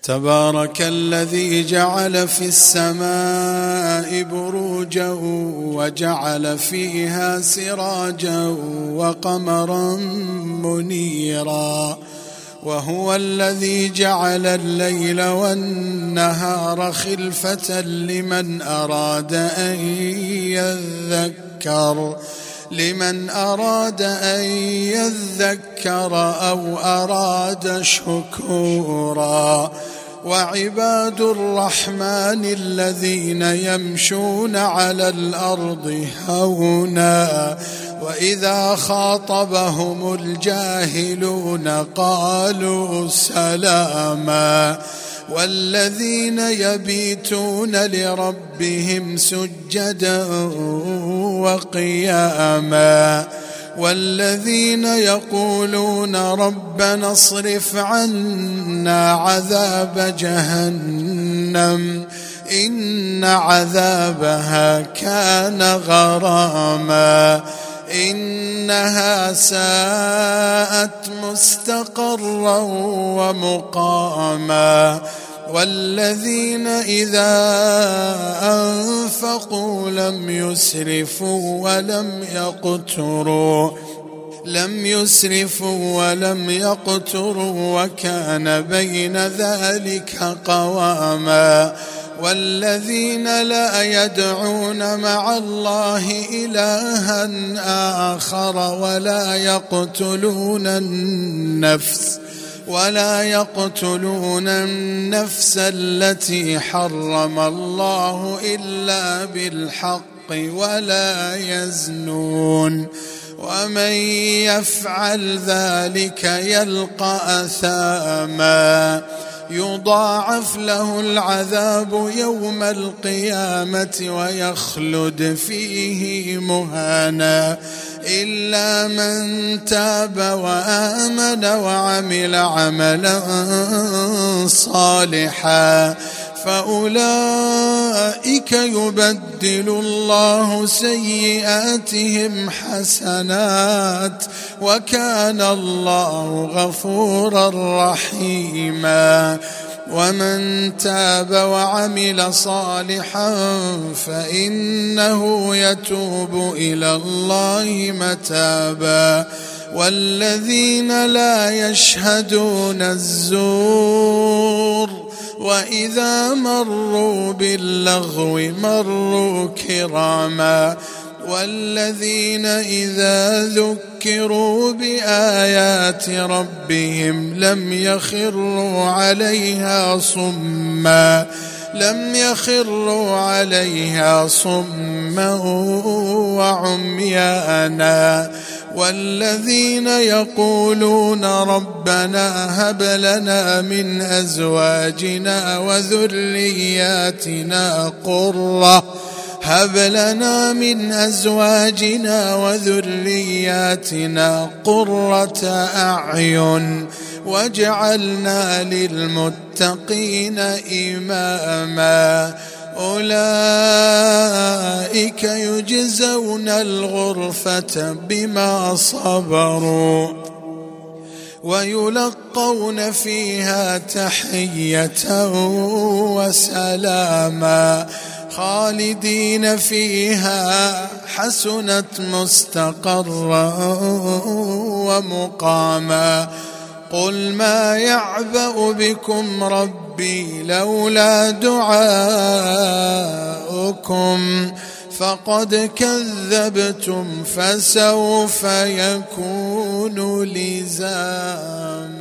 تبارك الذي جعل في السماء بروجا وجعل فيها سراجا وقمرا منيرا، وهو الذي جعل الليل والنهار خلفة لمن أراد أن يذكر أو أراد شكورا. وعباد الرحمن الذين يمشون على الأرض هونا وإذا خاطبهم الجاهلون قالوا سلاما، والذين يبيتون لربهم سجدا وقياما، والذين يقولون ربنا اصرف عنا عذاب جهنم إن عذابها كان غراما إنها ساءت مستقرا ومقاما. والذين إذا أنفقوا لم يسرفوا ولم يقتروا وكان بين ذلك قواما. والذين لا يدعون مع الله إلها آخر ولا يقتلون النفس التي حرم الله إلا بالحق ولا يزنون، ومن يفعل ذلك يلقى أثاما يضاعف له العذاب يوم القيامة ويخلد فيه مهانا إلا من تاب وآمن وعمل عملا صالحا فأولئك يبدل الله سيئاتهم حسنات وكان الله غفورا رحيما. ومن تاب وعمل صالحا فإنه يتوب إلى الله متابا. والذين لا يشهدون الزور وإذا مروا باللغو مروا كراما. والذين إذا ذكروا بآيات ربهم لم يخروا عليها صما وعميانا. والذين يقولون ربنا هب لنا من أزواجنا وذرياتنا قرة أعين واجعلنا للمتقين إماما. أولئك يجزون الغرفة بما صبروا ويلقون فيها تحية وسلاما خالدين فيها حسنت مستقرا ومقاما. قل ما يعبأ بكم ربي لولا دعاؤكم فقد كذبتم فسوف يكون لزاما.